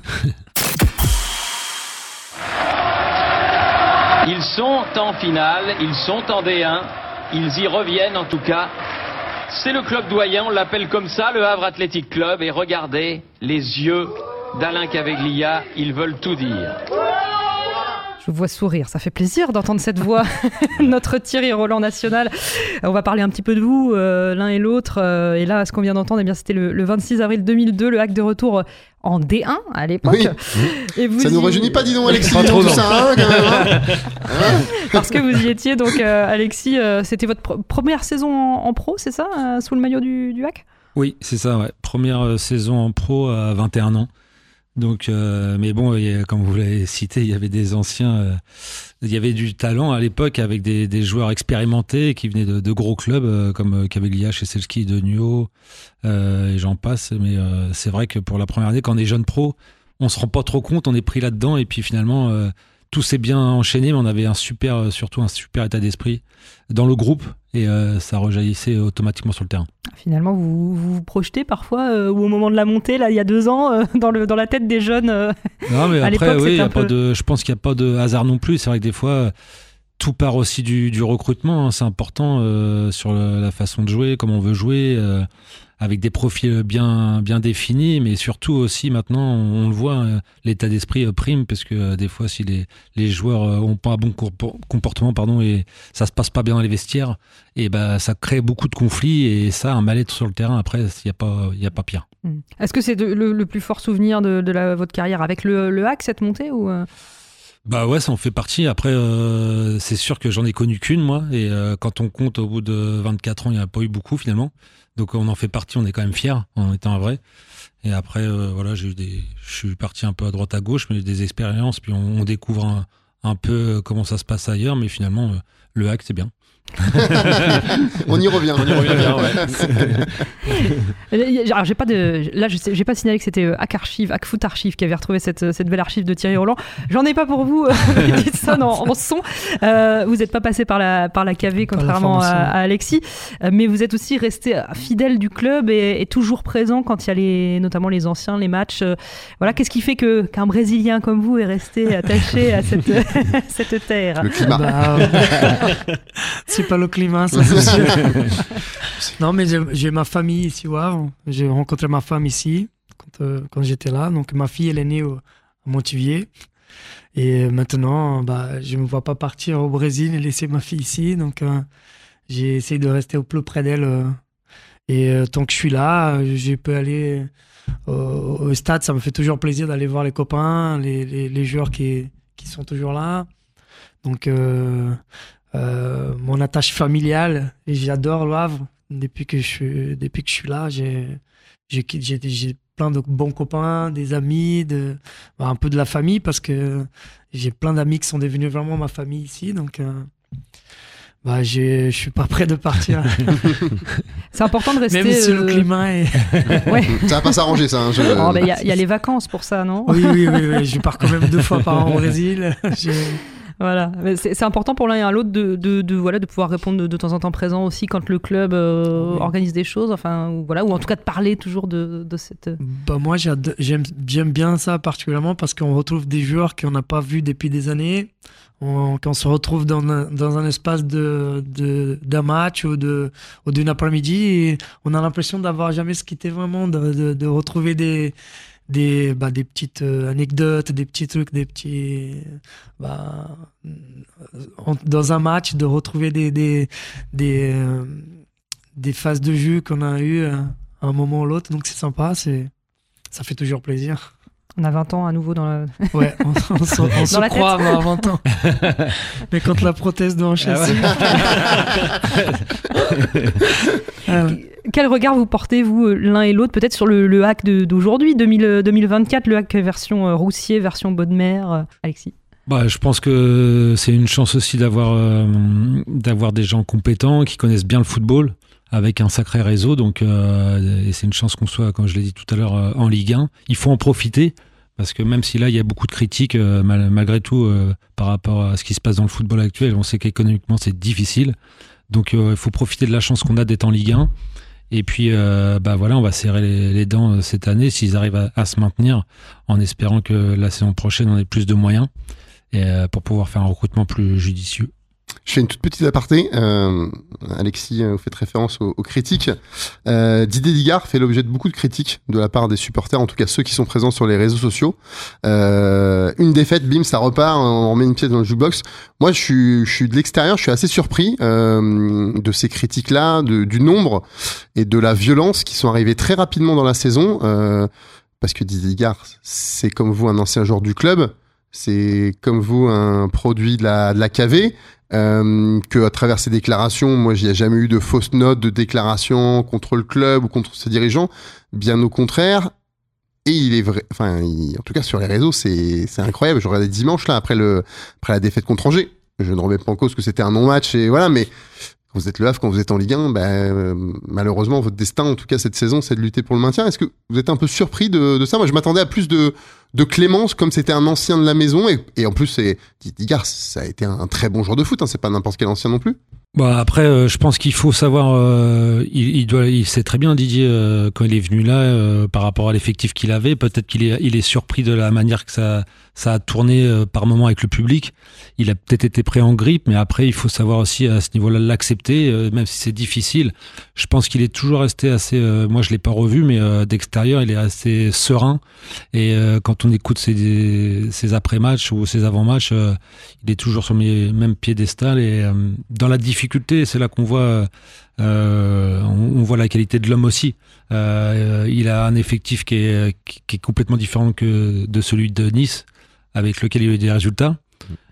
S9: Ils sont en finale, ils sont en D un, ils y reviennent en tout cas. C'est le club doyen, on l'appelle comme ça, le Havre Athletic Club. Et regardez les yeux d'Alain Caveglia, ils veulent tout dire.
S3: Je vous vois sourire, ça fait plaisir d'entendre cette voix. Notre Thierry Roland national. On va parler un petit peu de vous, euh, l'un et l'autre. Euh, et là, ce qu'on vient d'entendre, eh bien, c'était le, le vingt-six avril deux mille deux, le H A C de retour en D un à l'époque.
S5: Oui.
S3: Et vous
S5: ça
S3: y...
S5: nous rajeunit pas, dis donc, Alexis. Pas trop, tout ça, hein, quand même,
S3: hein. Parce que vous y étiez, donc, euh, Alexis, euh, c'était votre pr- première saison en, en pro, c'est ça, euh, sous le maillot du, du H A C ?
S7: Oui, c'est ça, ouais. Première saison en pro à vingt et un ans. Donc, euh, mais bon, il y a, comme vous l'avez cité, il y avait des anciens, euh, il y avait du talent à l'époque avec des, des joueurs expérimentés qui venaient de, de gros clubs euh, comme Caveglia, Cheselski, Denio, euh, et j'en passe. Mais euh, c'est vrai que pour la première année, quand on est jeune pro, on se rend pas trop compte, on est pris là-dedans et puis finalement euh, tout s'est bien enchaîné, mais on avait un super, surtout un super état d'esprit dans le groupe et euh, ça rejaillissait automatiquement sur le terrain.
S3: Finalement, vous vous, vous projetez parfois, euh, ou au moment de la montée, là, il y a deux ans, euh, dans, le, dans la tête des jeunes euh,
S7: non, mais
S3: à
S7: après,
S3: l'époque,
S7: oui, y a
S3: peu...
S7: pas de, je pense qu'il n'y a pas de hasard non plus. C'est vrai que des fois, tout part aussi du, du recrutement. Hein, c'est important euh, sur la, la façon de jouer, comment on veut jouer, euh, avec des profils bien, bien définis, mais surtout aussi maintenant, on, on le voit, euh, l'état d'esprit euh, prime, parce que euh, des fois, si les, les joueurs euh, ont pas un bon comportement, pardon, et ça se passe pas bien dans les vestiaires, et ben ça crée beaucoup de conflits, et ça, un mal-être sur le terrain, après, il n'y a pas, il y a pas pire.
S3: Est-ce que c'est de, le, le plus fort souvenir de, de la, votre carrière avec le, le H A C, cette montée ou euh...
S7: Bah ouais, ça en fait partie. Après, euh, c'est sûr que j'en ai connu qu'une, moi. Et euh, quand on compte, au bout de vingt-quatre ans, il n'y en a pas eu beaucoup, finalement. Donc on en fait partie, on est quand même fiers, en étant un vrai. Et après, euh, voilà, j'ai eu des... je suis parti un peu à droite, à gauche, mais des expériences. Puis on, on découvre un, un peu comment ça se passe ailleurs. Mais finalement, euh, le hack, c'est bien.
S5: On y revient.
S8: On y revient bien, ouais.
S3: Alors, j'ai pas de, là, je sais, j'ai pas signalé que c'était Hack Archive, Hack Foot Archive qui avait retrouvé cette, cette belle archive de Thierry Roland. J'en ai pas pour vous, Edison, en, en son. Euh, vous n'êtes pas passé par la, par la K V, contrairement à, à Alexis, mais vous êtes aussi resté fidèle du club et, et toujours présent quand il y a les, notamment les anciens, les matchs. Voilà, qu'est-ce qui fait que, qu'un Brésilien comme vous est resté attaché à cette, cette terre?
S5: Le climat.
S4: Bah, c'est pas le climat, ça c'est sûr. Non, mais j'ai, j'ai ma famille ici au Havre. J'ai rencontré ma femme ici quand, euh, quand j'étais là. Donc ma fille, elle est née au, à Montivier. Et maintenant, bah, je ne me vois pas partir au Brésil et laisser ma fille ici. Donc euh, j'ai essayé de rester au plus près d'elle. Euh, et euh, tant que je suis là, je peux aller au, au stade. Ça me fait toujours plaisir d'aller voir les copains, les, les, les joueurs qui, qui sont toujours là. Donc... Euh, Euh, mon attache familiale, et j'adore le Havre. Depuis que je suis, depuis que je suis là, j'ai, j'ai, j'ai, j'ai plein de bons copains, des amis, de, bah, un peu de la famille, parce que j'ai plein d'amis qui sont devenus vraiment ma famille ici. Donc, euh, bah, je suis pas prêt de partir.
S3: C'est important de rester.
S4: Même si
S3: euh...
S4: le climat est.
S3: Ouais.
S5: Ça va pas s'arranger, ça. Il hein,
S3: oh, bah, y, y a les vacances pour ça, non?
S4: Oui, oui, oui, oui. Je pars quand même deux fois par an au Brésil. J'ai...
S3: Voilà, c'est, c'est important pour l'un et l'autre de, de, de, voilà, de pouvoir répondre de, de temps en temps présent aussi quand le club euh, oui. organise des choses, enfin, ou, voilà, ou en tout cas de parler toujours de, de cette...
S4: Bah moi j'aime, j'aime bien ça particulièrement parce qu'on retrouve des joueurs qu'on n'a pas vus depuis des années, on, qu'on se retrouve dans un, dans un espace de, de, d'un match ou, de, ou d'une après-midi et on a l'impression d'avoir jamais se quitté vraiment, de, de, de retrouver des... Des, bah, des petites euh, anecdotes, des petits trucs, des petits. Bah, on, dans un match, de retrouver des, des, des, euh, des phases de jeu qu'on a eues à un moment ou l'autre. Donc c'est sympa, c'est, ça fait toujours plaisir.
S3: On a vingt ans à nouveau dans la...
S4: Ouais, on, on, on se, on se croit avoir vingt ans. Mais quand la prothèse doit enchasser...
S3: Ah ouais. Quel regard vous portez, vous, l'un et l'autre, peut-être sur le, le hack de, d'aujourd'hui, deux mille, deux mille vingt-quatre, le hack version Roussier, version Bodmer, euh, Alexis?
S7: Bah, je pense que c'est une chance aussi d'avoir, euh, d'avoir des gens compétents qui connaissent bien le football, avec un sacré réseau. Donc, euh, et c'est une chance qu'on soit, comme je l'ai dit tout à l'heure, euh, en Ligue un. Il faut en profiter, parce que même si là, il y a beaucoup de critiques, euh, mal, malgré tout, euh, par rapport à ce qui se passe dans le football actuel, on sait qu'économiquement, c'est difficile. Donc, euh, il faut profiter de la chance qu'on a d'être en Ligue un. Et puis, euh, bah voilà, on va serrer les, les dents cette année s'ils arrivent à, à se maintenir, en espérant que la saison prochaine, on ait plus de moyens et, euh, pour pouvoir faire un recrutement plus judicieux.
S5: Je fais une toute petite aparté. Euh, Alexis, vous faites référence aux, aux critiques. Euh, Didier Digard fait l'objet de beaucoup de critiques de la part des supporters, en tout cas ceux qui sont présents sur les réseaux sociaux. Euh, une défaite, bim, ça repart, on remet une pièce dans le jukebox. Moi, je suis, je suis de l'extérieur, je suis assez surpris euh, de ces critiques-là, de, du nombre et de la violence qui sont arrivées très rapidement dans la saison. Euh, parce que Didier Digard, c'est comme vous un ancien joueur du club, c'est comme vous un produit de la, de la K V. Euh, que à travers ses déclarations, moi, il n'y a jamais eu de fausses notes de déclaration contre le club ou contre ses dirigeants. Bien au contraire. Et il est vrai, enfin, il, en tout cas sur les réseaux, c'est c'est incroyable. Je regardais dimanche là après le après la défaite contre Angers. Je ne remets pas en cause que c'était un non-match et voilà, mais quand vous êtes le Havre, quand vous êtes en Ligue un, ben, euh, malheureusement, votre destin, en tout cas cette saison, c'est de lutter pour le maintien. Est-ce que vous êtes un peu surpris de, de ça? Moi, je m'attendais à plus de, de clémence, comme c'était un ancien de la maison. Et, et en plus, c'est, Digard, ça a été un très bon joueur de foot. Hein, c'est pas n'importe quel ancien non plus.
S7: Bah après, euh, je pense qu'il faut savoir. Euh, il, il doit, il sait très bien Didier euh, quand il est venu là, euh, par rapport à l'effectif qu'il avait. Peut-être qu'il est, il est surpris de la manière que ça, ça a tourné euh, par moment avec le public. Il a peut-être été pris en grippe, mais après, il faut savoir aussi à ce niveau-là l'accepter, euh, même si c'est difficile. Je pense qu'il est toujours resté assez. Euh, moi, je l'ai pas revu, mais euh, d'extérieur, il est assez serein. Et euh, quand on écoute ses, ses après-matchs ou ses avant-matchs, euh, il est toujours sur le même piédestal et euh, dans la difficulté, c'est là qu'on voit, euh, on, on voit la qualité de l'homme aussi. Euh, il a un effectif qui est, qui est complètement différent que de celui de Nice, avec lequel il a eu des résultats.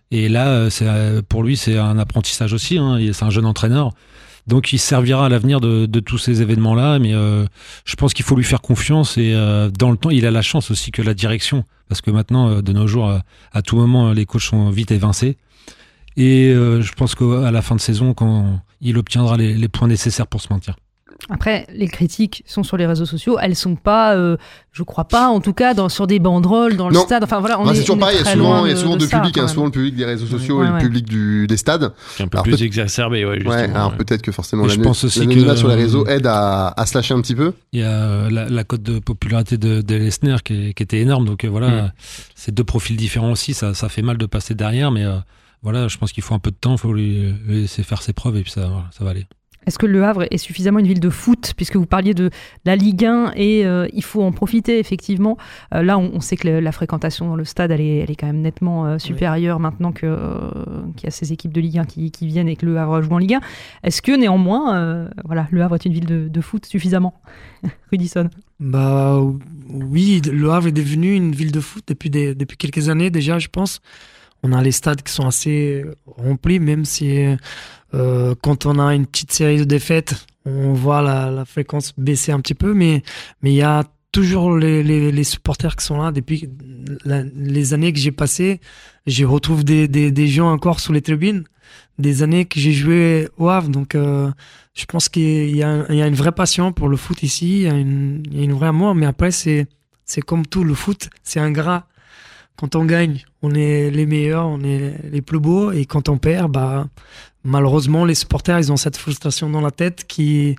S7: Et là, c'est, pour lui, c'est un apprentissage aussi. Hein. C'est un jeune entraîneur. Donc, il servira à l'avenir de, de tous ces événements-là. Mais euh, je pense qu'il faut lui faire confiance. Et euh, dans le temps, il a la chance aussi que la direction. Parce que maintenant, de nos jours, à, à tout moment, les coachs sont vite évincés. Et euh, je pense qu'à la fin de saison, quand il obtiendra les, les points nécessaires pour se maintenir.
S3: Après, les critiques sont sur les réseaux sociaux, elles sont pas, euh, je crois pas, en tout cas, dans, sur des banderoles dans le
S5: non.
S3: stade. Enfin voilà, on
S5: bah,
S3: est,
S5: c'est toujours
S3: on
S5: pareil. Il y a souvent, il y a souvent
S3: de
S5: deux
S3: ça,
S5: publics, hein, souvent le public des réseaux sociaux
S3: ouais,
S5: et
S3: ouais.
S5: le public du, des stades.
S8: C'est un peu
S5: alors,
S8: plus
S5: peut-
S8: exacerbé, ouais, justement.
S5: Ouais, alors
S8: ouais.
S5: peut-être que forcément
S7: Et je
S5: l'anony-
S7: pense aussi
S5: l'anonymat
S7: que,
S5: sur les
S7: euh,
S5: réseaux aide à, à se lâcher un petit peu.
S7: Il y a euh, la, la cote de popularité de, de Lesnar qui, est- qui était énorme. Donc euh, voilà,
S8: Mm.
S7: c'est deux profils différents aussi. Ça, ça fait mal de passer derrière. Mais euh, voilà, je pense qu'il faut un peu de temps. Il faut lui, lui laisser faire ses preuves et puis ça, voilà, ça va aller.
S3: Est-ce que Le Havre est suffisamment une ville de foot, puisque vous parliez de la Ligue un et euh, il faut en profiter effectivement. Euh, là, on, on sait que le- la fréquentation dans le stade, elle est, elle est quand même nettement euh, supérieure oui. maintenant que, euh, qu'il y a ces équipes de Ligue un qui, qui viennent et que Le Havre joue en Ligue un. Est-ce que néanmoins, euh, voilà, Le Havre est une ville de, de foot suffisamment Rudisson?
S4: Bah oui, Le Havre est devenu une ville de foot depuis, des, depuis quelques années déjà, je pense. On a les stades qui sont assez remplis, même si euh, quand on a une petite série de défaites, on voit la, la fréquence baisser un petit peu, mais mais il y a toujours les, les, les supporters qui sont là. Depuis la, les années que j'ai passées, je retrouve des, des, des gens encore sous les tribunes, des années que j'ai joué au Havre. Donc euh, je pense qu'il y a, il y a une vraie passion pour le foot ici, il y a une, il y a une vraie amour, mais après c'est, c'est comme tout, le foot, c'est ingrat. Quand on gagne, on est les meilleurs, on est les plus beaux. Et quand on perd, bah, malheureusement, les supporters, ils ont cette frustration dans la tête qui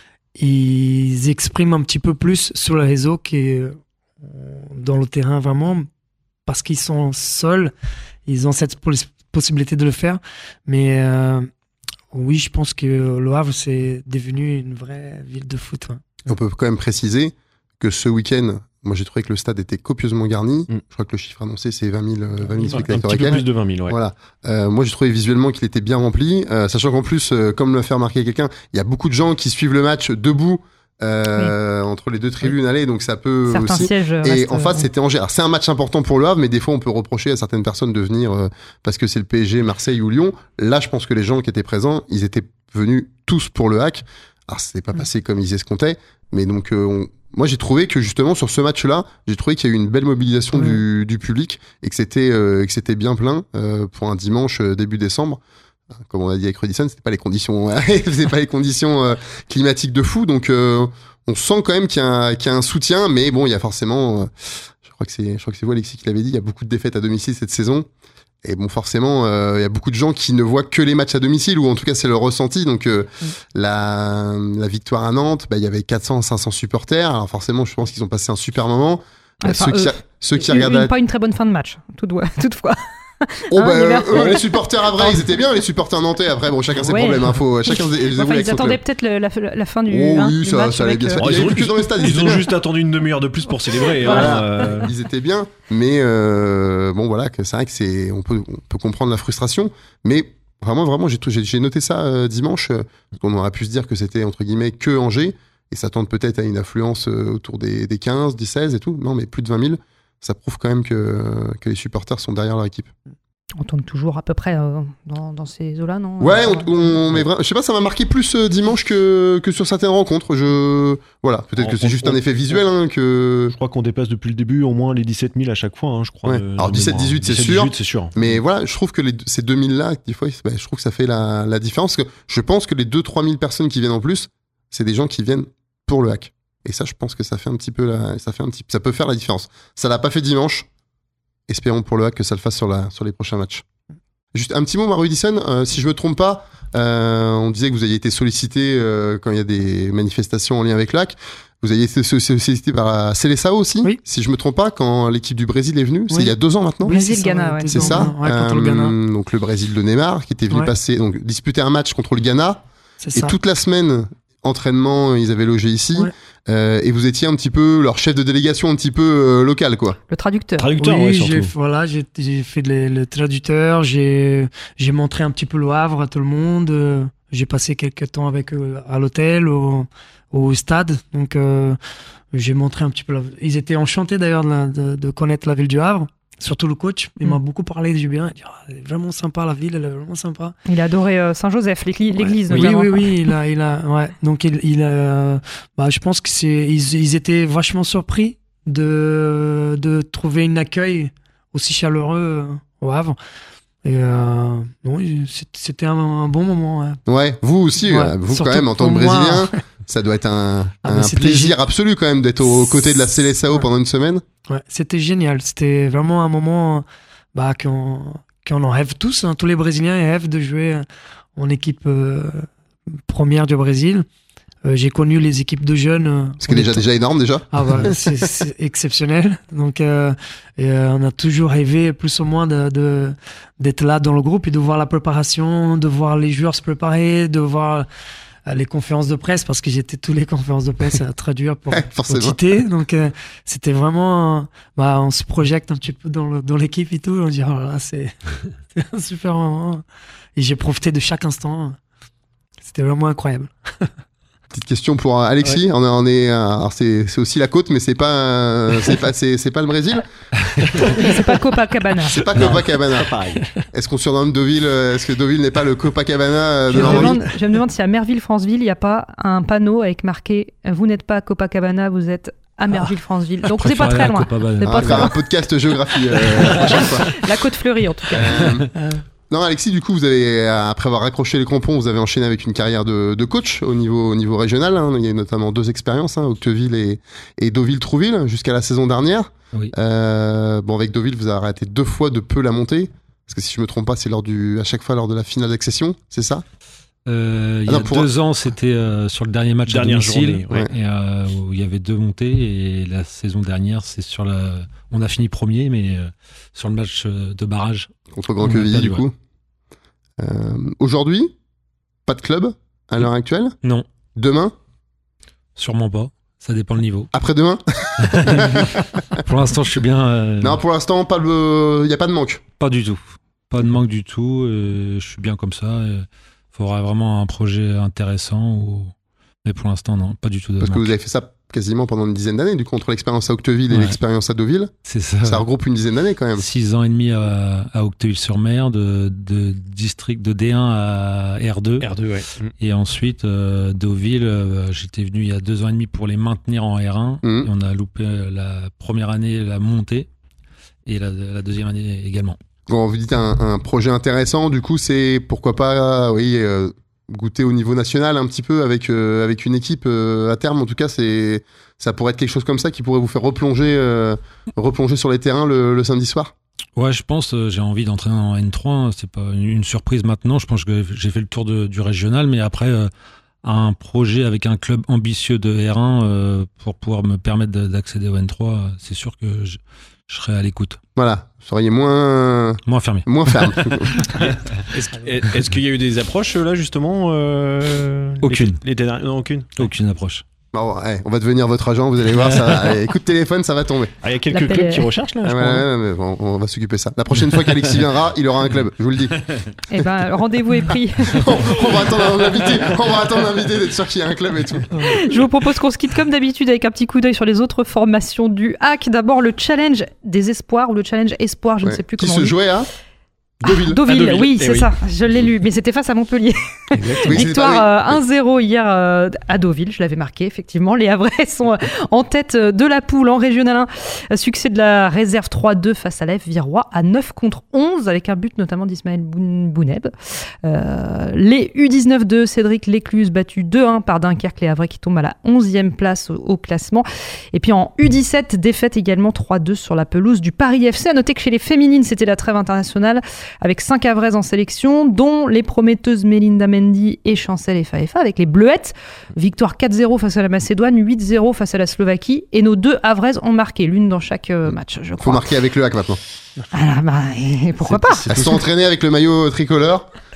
S4: ils expriment un petit peu plus sur le réseau que dans le terrain, vraiment, parce qu'ils sont seuls. Ils ont cette poss- possibilité de le faire. Mais euh, oui, je pense que Le Havre, c'est devenu une vraie ville de foot. Ouais.
S5: On peut quand même préciser que ce week-end, moi j'ai trouvé que le stade était copieusement garni. Mm. Je crois que le chiffre annoncé c'est vingt mille, vingt mille spectateurs.
S8: Un petit peu plus de vingt mille, ouais.
S5: Voilà. Euh, moi j'ai trouvé visuellement qu'il était bien rempli, euh, sachant qu'en plus, euh, comme le fait remarquer quelqu'un, il y a beaucoup de gens qui suivent le match debout euh, oui. entre les deux tribunes oui. allées, donc ça peut
S3: certains
S5: aussi.
S3: Sièges
S5: et en face
S3: euh...
S5: c'était Angers. Alors c'est un match important pour le Havre, mais des fois on peut reprocher à certaines personnes de venir euh, parce que c'est le P S G, Marseille ou Lyon. Là je pense que les gens qui étaient présents, ils étaient venus tous pour le H A C. Alors c'était pas oui. passé comme ils escomptaient, mais donc euh, on moi, j'ai trouvé que justement sur ce match-là, j'ai trouvé qu'il y a eu une belle mobilisation mmh. du, du public et que c'était euh, que c'était bien plein euh, pour un dimanche euh, début décembre. Comme on a dit avec Rudisson, c'était pas les conditions, c'était pas les conditions euh, climatiques de fou. Donc, euh, on sent quand même qu'il y a un, qu'il y a un soutien, mais bon, il y a forcément. Euh, je crois que c'est, je crois que c'est vous, Alexis, qui l'avait dit. Il y a beaucoup de défaites à domicile cette saison. Et bon, forcément, euh, il y a beaucoup de gens qui ne voient que les matchs à domicile, ou en tout cas, c'est leur ressenti. Donc, euh, mmh. la, la victoire à Nantes, bah, il y avait quatre cents, cinq cents supporters. Alors, forcément, je pense qu'ils ont passé un super moment.
S3: Enfin,
S5: ceux, qui,
S3: euh,
S5: ceux qui
S3: une,
S5: regardent.
S3: Une, pas une très bonne fin de match, toutefois.
S5: Oh hein, bah, eux, les supporters à vrai, ils étaient bien, les supporters nantais. Après, bon, chacun ses ouais. problèmes. Hein, faut, chacun ses,
S3: enfin, ils attendaient peut-être le, la, la fin du.
S5: Oh
S3: hein,
S5: oui,
S3: du
S5: ça,
S3: match
S5: ça allait bien se faire.
S8: Oh, ils, ils ont,
S5: plus dans les stades,
S8: ils
S5: ils
S8: ont
S5: bien.
S8: juste attendu une demi-heure de plus pour célébrer.
S5: Voilà.
S8: Hein, euh...
S5: Ils étaient bien, mais euh, bon, voilà, que c'est vrai que c'est, on peut, on peut comprendre la frustration, mais vraiment, vraiment, j'ai, j'ai, j'ai noté ça euh, dimanche. Euh, on aurait pu se dire que c'était entre guillemets que Angers, et s'attendre peut-être à une affluence euh, autour des, des quinze, des seize et tout. Non, mais plus de vingt mille, ça prouve quand même que, que les supporters sont derrière leur équipe.
S3: On tourne toujours à peu près euh, dans, dans ces eaux-là, non?
S5: Ouais, on, on, mais vraiment, je sais pas, ça m'a marqué plus euh, dimanche que, que sur certaines rencontres. Je, voilà, peut-être on, que c'est on, juste on, un effet visuel. Hein, que...
S8: Je crois qu'on dépasse depuis le début au moins les dix-sept mille à chaque fois, hein, je crois.
S5: Ouais.
S8: De,
S5: Alors dix-sept dix-huit, c'est sûr.
S8: c'est sûr.
S5: Mais voilà, je trouve que les, ces deux mille-là, des fois, bah, je trouve que ça fait la, la différence. Que je pense que les deux trois mille personnes qui viennent en plus, c'est des gens qui viennent pour le hack. Et ça, je pense que ça fait un petit peu la, ça fait un petit, ça peut faire la différence. Ça l'a pas fait dimanche. Espérons pour le hack que ça le fasse sur la, sur les prochains matchs. Juste un petit mot, Rudisson, euh, si je me trompe pas, euh, on disait que vous aviez été sollicité euh, quand il y a des manifestations en lien avec l'A C. Vous aviez été sollicité par Seleção aussi,
S4: oui.
S5: si je me trompe pas, quand l'équipe du Brésil est venue. Oui. C'est il y a deux ans maintenant.
S3: Brésil-Ghana,
S5: oui, c'est ça.
S3: ouais.
S5: C'est ça.
S4: Ouais, euh,
S5: le donc le Brésil de Neymar qui était venu ouais. passer, donc disputer un match contre le Ghana.
S4: C'est
S5: et
S4: ça.
S5: toute la semaine, entraînement, ils avaient logé ici. Ouais. Euh, et vous étiez un petit peu leur chef de délégation un petit peu euh, local, quoi.
S3: Le traducteur.
S8: Traducteur,
S4: oui,
S8: ouais,
S4: j'ai,
S8: surtout.
S4: voilà, j'ai, j'ai fait le, le traducteur, j'ai, j'ai montré un petit peu le Havre à tout le monde. Euh, j'ai passé quelques temps avec eux à l'hôtel, au, au stade. Donc, euh, j'ai montré un petit peu. La... Ils étaient enchantés d'ailleurs de, de, de connaître la ville du Havre. surtout le coach, il
S3: Mm.
S4: m'a beaucoup parlé du bien. Il dit, ah, elle est vraiment sympa, la ville, elle est vraiment sympa.
S3: Il a adoré euh, Saint-Joseph, l'église,
S4: Ouais.
S3: l'église
S4: Oui,
S3: notamment.
S4: oui, oui, il a, il a, ouais. Donc, il, il a, bah, je pense que c'est, ils, ils étaient vachement surpris de, de trouver un accueil aussi chaleureux euh, au Havre. Et euh, non, c'était un, un bon moment. Ouais,
S5: Ouais, vous aussi,
S4: Ouais,
S5: euh, vous quand
S4: surtout
S5: même en tant que
S4: pour moi.
S5: Brésilien, ça doit être un,
S4: Ah, mais
S5: un
S4: c'était
S5: plaisir
S4: gé-
S5: absolu quand même d'être aux côtés de la Seleção
S4: Ouais.
S5: pendant une semaine.
S4: Ouais, c'était génial. C'était vraiment un moment bah, qu'on, qu'on en rêve tous. Hein. Tous les Brésiliens ils rêvent de jouer en équipe euh, première du Brésil. Euh, j'ai connu les équipes de jeunes. euh,
S5: Ce qui est
S4: on
S5: déjà,
S4: est-
S5: déjà énorme déjà.
S4: Ah bah, c'est, c'est exceptionnel. Donc, euh, et, euh, on a toujours rêvé plus ou moins de, de, d'être là dans le groupe et de voir la préparation, de voir les joueurs se préparer, de voir euh, les conférences de presse, parce que j'étais toutes les conférences de presse à traduire pour,
S5: Ouais,
S4: pour
S5: forcément.
S4: Tite. Donc, euh, c'était vraiment, euh, bah, on se projette un petit peu dans, le, dans l'équipe et tout. On dit, oh là là, c'est, c'est un super moment. Et j'ai profité de chaque instant. C'était vraiment incroyable.
S5: Petite question pour euh, Alexis. On, est- on est, euh, alors c'est, c'est aussi la côte, mais c'est pas, euh, c'est pas, c'est, c'est pas le Brésil.
S3: C'est pas Copacabana.
S5: C'est pas Copacabana. Est-ce qu'on surnomme Deauville euh, Est-ce que Deauville n'est pas le Copacabana euh, de
S3: Je me,
S5: Normandie
S3: demande, je me demande si à Merville-Franceville, il n'y a pas un panneau avec marqué « Vous n'êtes pas à Copacabana, vous êtes à Merville-Franceville ». Donc c'est pas très loin. C'est
S5: On
S3: pas
S5: va
S3: très
S5: faire
S3: loin.
S5: un podcast géographie euh, la prochaine fois.
S3: La côte fleurie, en tout cas.
S5: Euh, Non, Alexis, du coup, vous avez, après avoir raccroché les crampons, vous avez enchaîné avec une carrière de, de coach au niveau, au niveau régional. Hein. Il y a eu notamment deux expériences, hein, Octeville et, et Deauville-Trouville, jusqu'à la saison dernière.
S7: Oui.
S5: Euh, bon, avec Deauville, vous avez arrêté deux fois de peu la montée. Parce que si je me trompe pas, c'est lors du, à chaque fois lors de la finale d'accession, c'est ça?
S7: Euh, il y
S5: Ah non,
S7: a
S5: pour-
S7: deux ans, c'était euh, sur le dernier match
S8: Dernière
S7: à domicile,
S8: journée, ouais.
S7: et, euh, où il y avait deux montées. Et la saison dernière, c'est sur la. On a fini premier, mais euh, sur le match euh, de barrage.
S5: Contre
S7: On
S5: Grand
S7: a
S5: Quevilly,
S7: perdu,
S5: du coup. Euh, aujourd'hui, pas de club à l'heure actuelle.
S7: Non,
S5: Demain,
S7: sûrement pas. Ça dépend le niveau.
S5: après-demain.
S7: Pour l'instant, je suis bien. euh,
S5: Non, pour l'instant, pas le, il y a pas de manque.
S7: Pas du tout. Pas de manque du tout. euh, je suis bien comme ça. Il faudra vraiment un projet intéressant. Ou... Mais pour l'instant, non, pas du tout de
S5: Parce que
S7: manque.
S5: vous avez fait ça quasiment pendant une dizaine d'années, du coup, entre l'expérience à Octeville et
S7: Ouais.
S5: l'expérience à Deauville.
S7: C'est ça.
S5: Ça regroupe une dizaine d'années quand même.
S7: Six ans et demi à, à Octeville-sur-Mer, de, de district de D un à R deux.
S8: R deux, ouais.
S7: Et ensuite, euh, Deauville, euh, j'étais venu il y a deux ans et demi pour les maintenir en R un.
S5: Mhm.
S7: Et on a loupé euh, la première année, la montée, et la, la deuxième année également.
S5: Quand vous dites un, un projet intéressant, du coup, c'est pourquoi pas, oui, euh, goûter au niveau national un petit peu avec euh, avec une équipe euh, à terme. En tout cas, c'est ça pourrait être quelque chose comme ça qui pourrait vous faire replonger euh, replonger sur les terrains le, le samedi soir.
S7: Ouais, je pense, euh, j'ai envie d'entraîner en N trois. Hein, c'est pas une, une surprise maintenant. Je pense que j'ai fait le tour de- du régional, mais après, euh, un projet avec un club ambitieux de R un euh, pour pouvoir me permettre de- d'accéder au N trois, euh, c'est sûr que je, je serai à l'écoute.
S5: Voilà, vous seriez moins
S7: Moins fermé.
S5: moins ferme.
S8: Est-ce, est-ce qu'il y a eu des approches là justement euh,
S7: Aucune.
S8: les- les dernières- non, aucune.
S7: Aucune approche.
S5: Bon, ouais, on va devenir votre agent, vous allez voir, ça va. Allez, coup de téléphone, ça va tomber.
S8: Ah, il y a quelques
S3: L'appel
S8: clubs
S3: est-
S8: qui recherchent là.
S5: Ah
S8: je
S5: ouais,
S8: crois, hein.
S5: ouais, mais bon, on va s'occuper de ça. La prochaine fois qu'Alexis viendra, il aura un club, je vous le dis.
S3: Eh ben, le rendez-vous est pris.
S5: on, on va attendre l'invité, on va attendre l'invité d'être sûr qu'il y a un club et tout.
S3: Je vous propose qu'on se quitte comme d'habitude avec un petit coup d'œil sur les autres formations du H A C. D'abord, le challenge des espoirs ou le challenge espoir, je
S5: Ouais.
S3: ne sais plus
S5: Qui
S3: comment on
S5: se
S3: dit.
S5: jouait à
S3: Ah,
S5: Deauville.
S3: Deauville,
S8: À Deauville,
S3: oui,
S8: eh
S3: c'est
S8: oui.
S3: ça. Je l'ai lu, mais c'était face à Montpellier.
S5: Oui, c'était
S3: Victoire
S5: pas-
S3: euh, un zéro hier euh, à Deauville, je l'avais marqué, effectivement. Les Havrais sont euh, en tête euh, de la poule en Régional un. Euh, Succès de la réserve trois deux face à l'A F Virois à neuf contre onze, avec un but notamment d'Ismaël Boun- Bouneb. Euh, les U dix-neuf de Cédric Lécluse battus deux un par Dunkerque, les Havrais qui tombent à la onzième place au, au classement. Et puis en U dix-sept, défaite également trois deux sur la pelouse du Paris F C. À noter que chez les féminines, c'était la trêve internationale avec cinq Havrais en sélection, dont les prometteuses Melinda Mendy et Chancel F A F A, avec les Bleuettes. Victoire quatre zéro face à la Macédoine, huit zéro face à la Slovaquie. Et nos deux Havraises ont marqué, l'une dans chaque euh, match, je
S5: Faut
S3: crois.
S5: marquer avec le hack maintenant.
S3: Ah, bah, et pourquoi pas
S5: Elles se sont entraînées avec le maillot tricolore.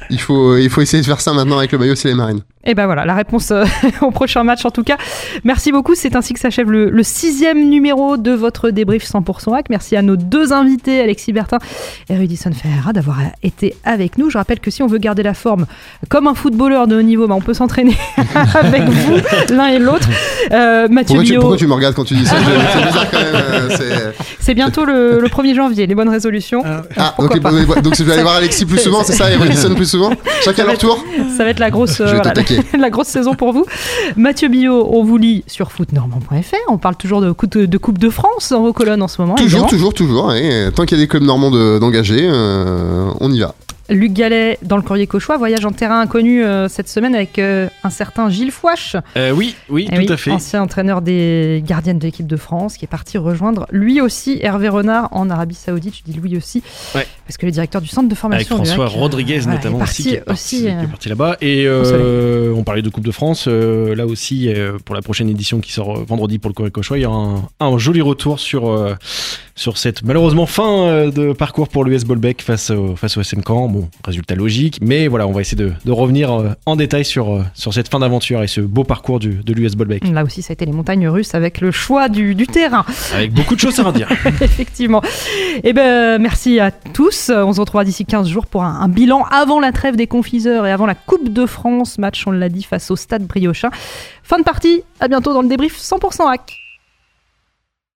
S5: il faut, il faut essayer de faire ça maintenant avec le maillot, c'est les Marines.
S3: Et ben voilà, la réponse euh, au prochain match en tout cas. Merci beaucoup, c'est ainsi que s'achève le, le sixième numéro de votre débrief cent pour cent hack. Merci à nos deux invités, Alexis Bertin et Rudisson Ferreira, d'avoir été avec nous. Je rappelle que si on veut garder la forme comme un footballeur de haut niveau, bah on peut s'entraîner avec vous, l'un et l'autre. Euh, Mathieu
S5: pourquoi,
S3: Bio...
S5: tu, pourquoi tu me regardes quand tu dis ça? C'est bizarre quand même. Euh, c'est...
S3: c'est bientôt le, le premier janvier, les bonnes résolutions.
S5: Ah, ok, donc, donc je vais aller voir Alexis plus souvent, c'est ça, et Rudisson plus souvent? Chacun leur tour?
S3: Ça va être la grosse,
S5: je vais
S3: voilà, la, la grosse saison pour vous. Mathieu Billot, on vous lit sur foot normand point f r. On parle toujours de, de, de Coupe de France dans vos colonnes en ce moment.
S5: Toujours,
S3: évidemment. toujours,
S5: toujours. Et tant qu'il y a des clubs normands de, d'engagés, euh, on y va.
S3: Luc Gallet dans le Courrier Cauchois, voyage en terrain inconnu euh, cette semaine avec euh, un certain Gilles Fouache.
S8: Euh, oui, oui,
S3: Et
S8: tout
S3: oui,
S8: à fait.
S3: Ancien entraîneur des gardiennes de l'équipe de France qui est parti rejoindre lui aussi Hervé Renard en Arabie Saoudite. Je dis lui aussi,
S8: ouais.
S3: parce que le directeur du centre de formation
S8: avec François
S3: du H A C,
S8: Rodriguez
S3: euh,
S8: notamment
S3: ouais,
S8: aussi, qui est parti,
S3: aussi,
S8: qui
S3: euh,
S8: est parti là-bas. Et euh, on parlait de Coupe de France. Euh, là aussi, euh, pour la prochaine édition qui sort vendredi pour le Courrier Cauchois, il y a un, un joli retour sur, euh, sur cette malheureusement fin euh, de parcours pour l'U S Bolbec face au, face au S M Caen. Bon, résultat logique. Mais voilà, on va essayer de, de revenir euh, en détail sur, euh, sur cette fin d'aventure et ce beau parcours du, de l'U S Bolbec.
S3: Là aussi, ça a été les montagnes russes avec le choix du, du terrain.
S8: Avec beaucoup de choses à redire.
S3: Effectivement. Eh ben, merci à tous. On se retrouvera d'ici quinze jours pour un, un bilan avant la trêve des confiseurs et avant la Coupe de France. Match, on l'a dit, face au Stade Briochin. Fin de partie. À bientôt dans le débrief cent pour cent hack.